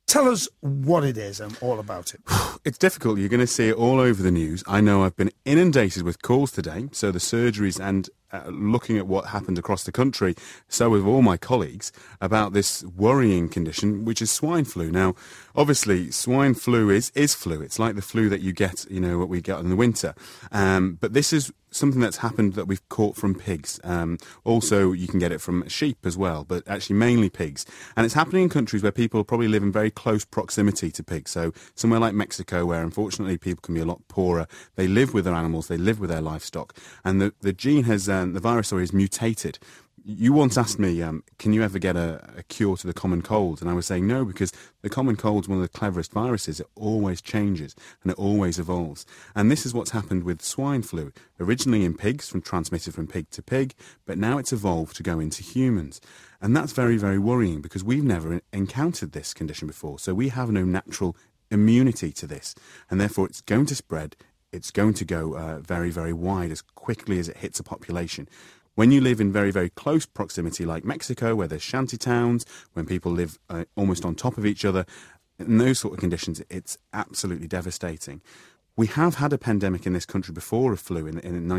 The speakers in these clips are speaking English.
Tell us what it is and all about it. It's difficult. You're going to see it all over the news. I know I've been inundated with calls today, so the surgeries and looking at what happened across the country, so with all my colleagues, about this worrying condition, which is swine flu. Now, obviously, swine flu is flu. It's like the flu that you get, what we get in the winter. But this is something that's happened that we've caught from pigs. Also, you can get it from sheep as well, but actually mainly pigs. And it's happening in countries where people probably live in very close proximity to pigs. So somewhere like Mexico, where unfortunately people can be a lot poorer. They live with their animals, they live with their livestock. And the gene has, the virus is mutated. You once asked me, can you ever get a cure to the common cold? And I was saying no, because the common cold is one of the cleverest viruses. It always changes and it always evolves. And this is what's happened with swine flu. Originally in pigs, transmitted from pig to pig, but now it's evolved to go into humans. And that's very, very worrying because we've never encountered this condition before. So we have no natural immunity to this. And therefore it's going to spread. It's going to go very, very wide as quickly as it hits a population. When you live in very, very close proximity like Mexico, where there's shanty towns, when people live almost on top of each other, in those sort of conditions, it's absolutely devastating. We have had a pandemic in this country before of flu in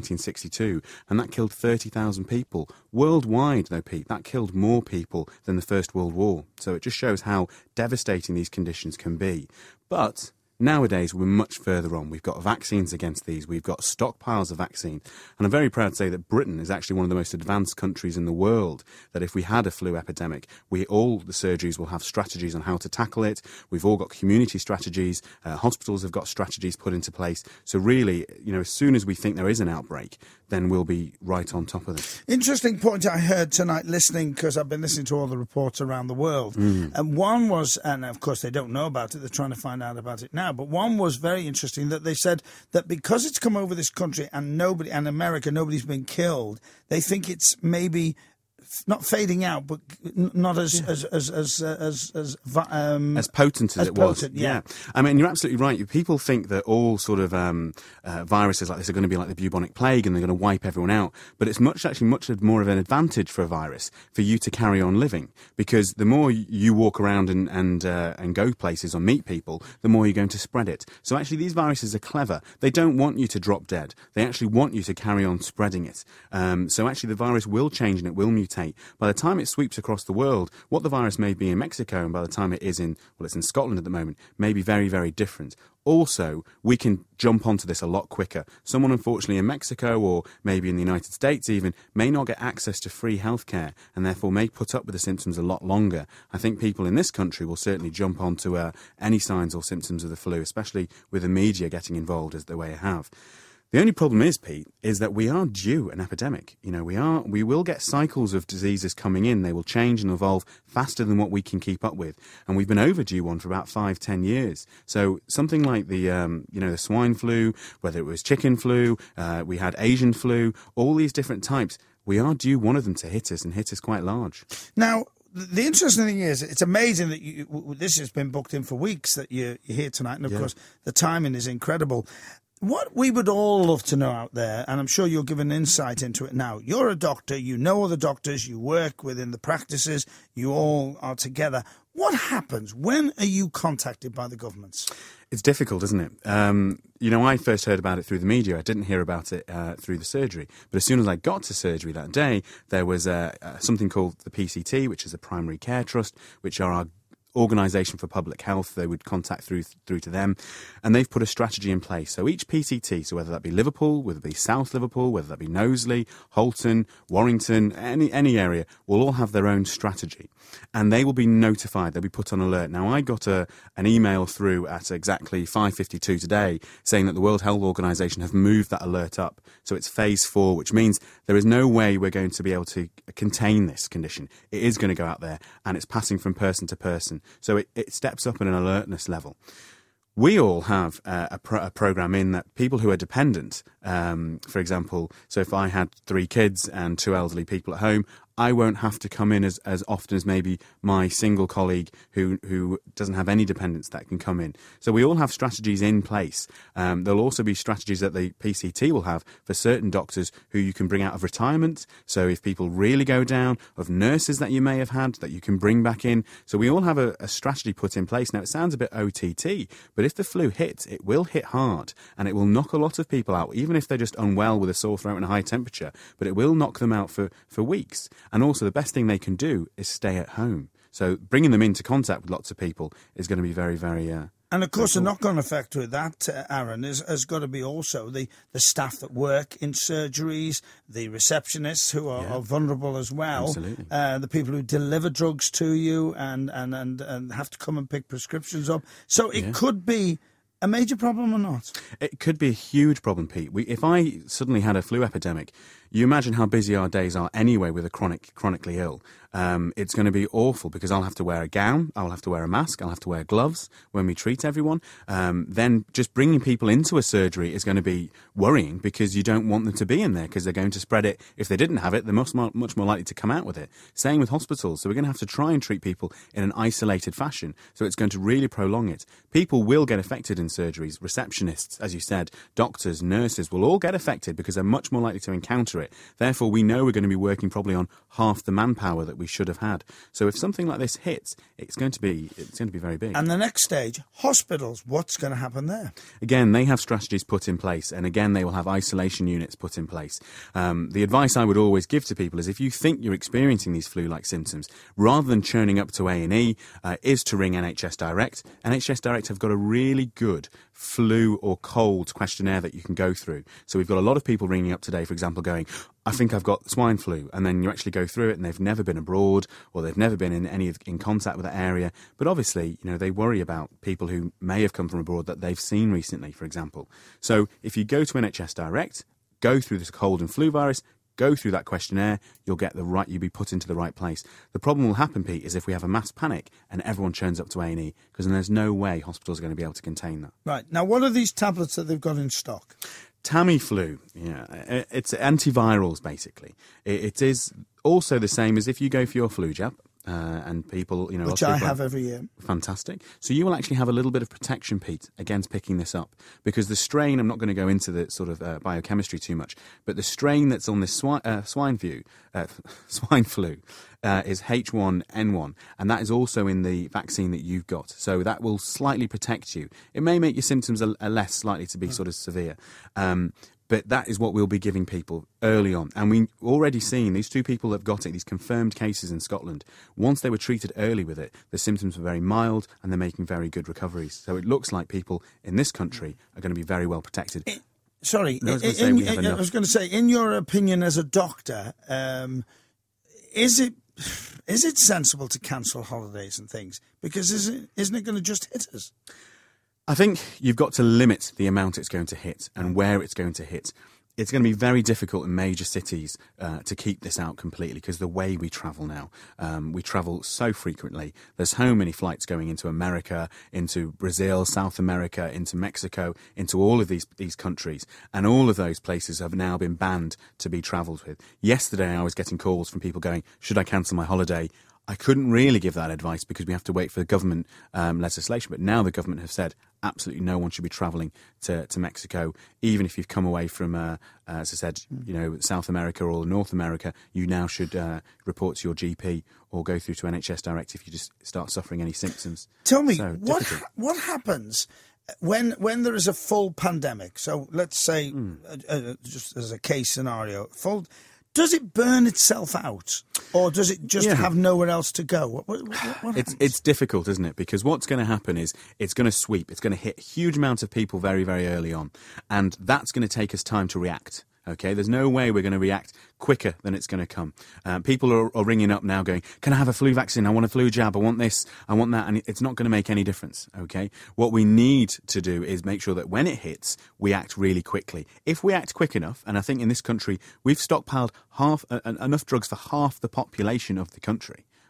1962, and that killed 30,000 people. Worldwide, though, Pete, that killed more people than the First World War. So it just shows how devastating these conditions can be. But nowadays, we're much further on. We've got vaccines against these. We've got stockpiles of vaccine. And I'm very proud to say that Britain is actually one of the most advanced countries in the world, that if we had a flu epidemic, all the surgeries will have strategies on how to tackle it. We've all got community strategies. Hospitals have got strategies put into place. So really, as soon as we think there is an outbreak, then we'll be right on top of it. Interesting point I heard tonight listening, because I've been listening to all the reports around the world. And one was, and of course they don't know about it, they're trying to find out about it now, but one was very interesting, that they said that because it's come over this country and America, nobody's been killed, they think it's maybe not fading out, but not as potent as it was. Yeah. I mean, you're absolutely right. People think that all sort of viruses like this are going to be like the bubonic plague and they're going to wipe everyone out. But it's much more of an advantage for a virus for you to carry on living, because the more you walk around and go places or meet people, the more you're going to spread it. So actually, these viruses are clever. They don't want you to drop dead. They actually want you to carry on spreading it. So actually, the virus will change and it will mutate. By the time it sweeps across the world, what the virus may be in Mexico and by the time it's in Scotland at the moment, may be very, very different. Also, we can jump onto this a lot quicker. Someone, unfortunately, in Mexico or maybe in the United States even, may not get access to free healthcare and therefore may put up with the symptoms a lot longer. I think people in this country will certainly jump onto any signs or symptoms of the flu, especially with the media getting involved as the way it have. The only problem is, Pete, is that we are due an epidemic. We will get cycles of diseases coming in. They will change and evolve faster than what we can keep up with. And we've been overdue one for about 5-10 years. So something like the swine flu, whether it was chicken flu, we had Asian flu, all these different types, we are due one of them to hit us and hit us quite large. Now, the interesting thing is, it's amazing that this has been booked in for weeks, that you're here tonight. And, of course, the timing is incredible. What we would all love to know out there, and I'm sure you'll give an insight into it now. You're a doctor, you know other doctors, you work within the practices, you all are together. What happens? When are you contacted by the governments? It's difficult, isn't it? I first heard about it through the media. I didn't hear about it through the surgery. But as soon as I got to surgery that day, there was something called the PCT, which is a primary care trust, which are our Organisation for Public Health. They would contact through to them, and they've put a strategy in place. So each PCT, so whether that be Liverpool, whether it be South Liverpool, whether that be Knowsley, Holton, Warrington, any area, will all have their own strategy, and they will be notified. They'll be put on alert. Now, I got an email through at exactly 5:52 today saying that the World Health Organisation have moved that alert up. So it's phase 4, which means there is no way we're going to be able to contain this condition. It is going to go out there, and it's passing from person to person. So it steps up at an alertness level. We all have a program in that people who are dependent, for example, so if I had 3 kids and 2 elderly people at home, I won't have to come in as often as maybe my single colleague who doesn't have any dependents that can come in. So we all have strategies in place. There'll also be strategies that the PCT will have for certain doctors who you can bring out of retirement. So if people really go down, of nurses that you may have had that you can bring back in. So we all have a strategy put in place. Now, it sounds a bit OTT, but if the flu hits, it will hit hard and it will knock a lot of people out, even if they're just unwell with a sore throat and a high temperature, but it will knock them out for weeks. And also the best thing they can do is stay at home. So bringing them into contact with lots of people is going to be very, very and of course, the knock-on effect with that, Aaron, has got to be also the staff that work in surgeries, the receptionists who are vulnerable as well, absolutely. The people who deliver drugs to you and have to come and pick prescriptions up. So it could be a major problem or not? It could be a huge problem, Pete. If I suddenly had a flu epidemic, you imagine how busy our days are anyway with a chronically ill. It's going to be awful because I'll have to wear a gown, I'll have to wear a mask, I'll have to wear gloves when we treat everyone. Then just bringing people into a surgery is going to be worrying because you don't want them to be in there because they're going to spread it. If they didn't have it, they're much more likely to come out with it. Same with hospitals. So we're going to have to try and treat people in an isolated fashion. So it's going to really prolong it. People will get affected in surgeries. Receptionists, as you said, doctors, nurses will all get affected because they're much more likely to encounter it. Therefore, we know we're going to be working probably on half the manpower that we should have had. So if something like this hits, it's going to be very big. And the next stage, hospitals, what's going to happen there? Again, they have strategies put in place, and again, they will have isolation units put in place. The advice I would always give to people is if you think you're experiencing these flu-like symptoms, rather than churning up to A&E, is to ring NHS Direct. NHS Direct have got a really good flu or cold questionnaire that you can go through. So we've got a lot of people ringing up today, for example, going, I think I've got swine flu, and then you actually go through it and they've never been abroad or they've never been in contact with that area. But obviously, they worry about people who may have come from abroad that they've seen recently, for example. So if you go to NHS Direct, go through this cold and flu virus, go through that questionnaire, you'll be put into the right place. The problem will happen, Pete, is if we have a mass panic and everyone churns up to A&E, because then there's no way hospitals are going to be able to contain that. Right. Now, what are these tablets that they've got in stock? Tamiflu, it's antivirals, basically. It is also the same as if you go for your flu jab. And people, which I have every year. Fantastic. So you will actually have a little bit of protection, Pete, against picking this up. Because the strain, I'm not going to go into the sort of biochemistry too much, but the strain that's on this swine flu is H1N1, and that is also in the vaccine that you've got. So that will slightly protect you. It may make your symptoms are less likely to be sort of severe. But that is what we'll be giving people early on. And we've already seen these two people that have got it, these confirmed cases in Scotland. Once they were treated early with it, the symptoms were very mild and they're making very good recoveries. So it looks like people in this country are going to be very well protected. I was going to say, in your opinion as a doctor, is it sensible to cancel holidays and things? Because isn't it going to just hit us? I think you've got to limit the amount it's going to hit and where it's going to hit. It's going to be very difficult in major cities to keep this out completely because the way we travel now, we travel so frequently. There's so many flights going into America, into Brazil, South America, into Mexico, into all of these countries. And all of those places have now been banned to be travelled with. Yesterday, I was getting calls from people going, should I cancel my holiday? I couldn't really give that advice because we have to wait for the government legislation. But now the government have said absolutely no one should be travelling to Mexico, even if you've come away from, as I said, South America or North America. You now should report to your GP or go through to NHS Direct if you just start suffering any symptoms. Tell me, what happens when there is a full pandemic? So let's say, just as a case scenario, does it burn itself out, or does it just have nowhere else to go? What happens? It's difficult, isn't it? Because what's going to happen is it's going to sweep. It's going to hit a huge amount of people very, very early on, and that's going to take us time to react. Okay, there's no way we're going to react quicker than it's going to come. People are ringing up now going, can I have a flu vaccine? I want a flu jab. I want this. I want that. And it's not going to make any difference. Okay, what we need to do is make sure that when it hits, we act really quickly. If we act quick enough, and I think in this country, we've stockpiled enough drugs for half the population of the country.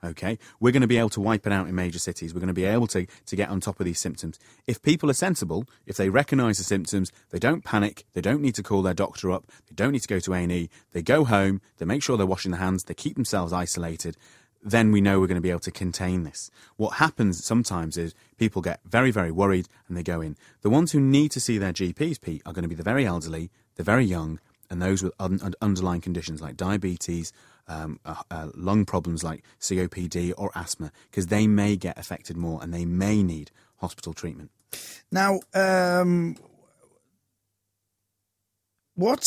okay? We're going to be able to wipe it out in major cities. We're going to be able to get on top of these symptoms. If people are sensible, if they recognise the symptoms, they don't panic, they don't need to call their doctor up, they don't need to go to A&E, they go home, they make sure they're washing their hands, they keep themselves isolated, then we know we're going to be able to contain this. What happens sometimes is people get very, very worried and they go in. The ones who need to see their GPs, Pete, are going to be the very elderly, the very young, and those with underlying conditions like diabetes, lung problems like COPD or asthma, because they may get affected more and they may need hospital treatment. Now, what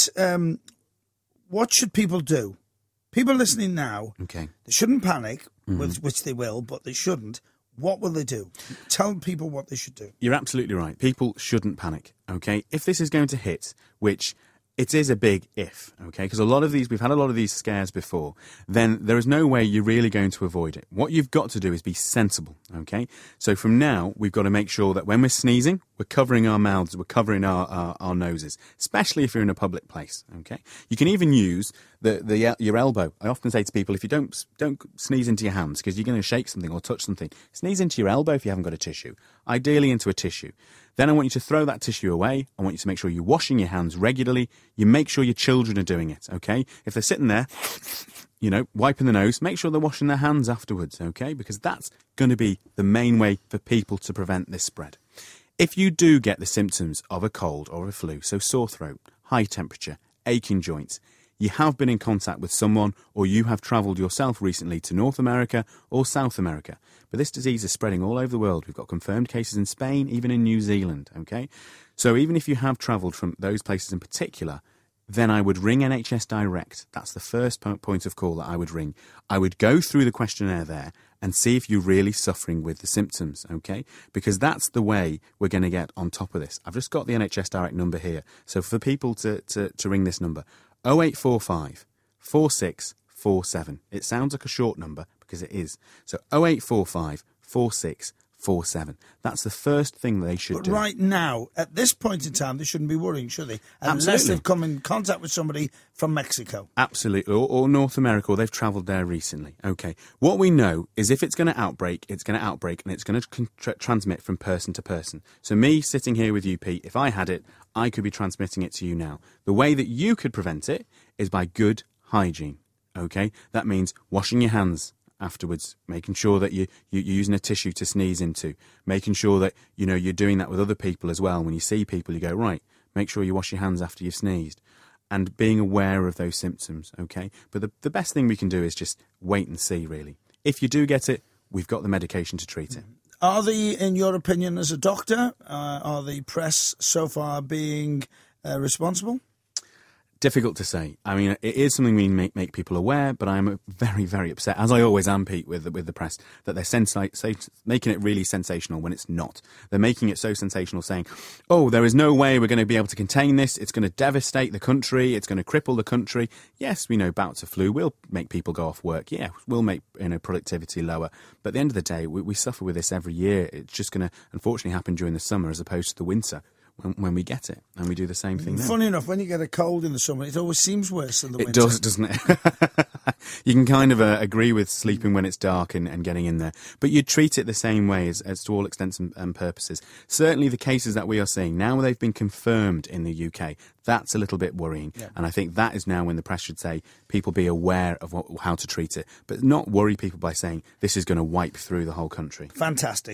should people do? People listening now, okay, they shouldn't panic, which they will, but they shouldn't. What will they do? Tell people what they should do. You're absolutely right. People shouldn't panic, okay? If this is going to hit, which it is a big if, okay? Because we've had a lot of these scares before, then there is no way you're really going to avoid it. What you've got to do is be sensible, okay? So from now, we've got to make sure that when we're sneezing, we're covering our mouths, we're covering our noses, especially if you're in a public place, okay? You can even use your elbow. I often say to people, if you don't sneeze into your hands because you're going to shake something or touch something, sneeze into your elbow if you haven't got a tissue, ideally into a tissue. Then I want you to throw that tissue away. I want you to make sure you're washing your hands regularly. You make sure your children are doing it, okay? If they're sitting there, wiping the nose, make sure they're washing their hands afterwards, okay? Because that's going to be the main way for people to prevent this spread. If you do get the symptoms of a cold or a flu, so sore throat, high temperature, aching joints, you have been in contact with someone or you have travelled yourself recently to North America or South America. But this disease is spreading all over the world. We've got confirmed cases in Spain, even in New Zealand, okay? So even if you have travelled from those places in particular, then I would ring NHS Direct. That's the first point of call that I would ring. I would go through the questionnaire there and see if you're really suffering with the symptoms, okay? Because that's the way we're going to get on top of this. I've just got the NHS Direct number here. So for people to ring this number, 0845 4647. It sounds like a short number because it is. So 0845 4647. That's the first thing they should do. But right now, at this point in time, they shouldn't be worrying, should they? Unless Absolutely. they've come in contact with somebody from Mexico. Absolutely. Or North America, or they've travelled there recently. Okay. What we know is if it's going to outbreak, it's going to outbreak and it's going to transmit from person to person. So me sitting here with you, Pete, if I had it, I could be transmitting it to you now. The way that you could prevent it is by good hygiene. Okay? That means washing your hands afterwards, making sure that you're using a tissue to sneeze into, making sure that you're doing that with other people as well. When you see people, you go, right, make sure you wash your hands after you've sneezed, and being aware of those symptoms, okay? But the best thing we can do is just wait and see, really. If you do get it, we've got the medication to treat it. Are they, in your opinion, as a doctor, are the press so far being responsible? Difficult to say. I mean, it is something we make people aware, but I'm very, very upset, as I always am, Pete, with the press, that they're making it really sensational when it's not. They're making it so sensational, saying, oh, there is no way we're going to be able to contain this. It's going to devastate the country. It's going to cripple the country. Yes, we know bouts of flu will make people go off work. Yeah, will make productivity lower. But at the end of the day, we suffer with this every year. It's just going to, unfortunately, happen during the summer as opposed to the winter. When we get it, and we do the same thing now. Funny enough, when you get a cold in the summer, it always seems worse than the winter. It does, doesn't it? You can kind of agree with sleeping when it's dark and getting in there. But you treat it the same way as to all extents and purposes. Certainly the cases that we are seeing, now they've been confirmed in the UK, that's a little bit worrying. Yeah. And I think that is now when the press should say, people be aware of how to treat it, but not worry people by saying this is going to wipe through the whole country. Fantastic.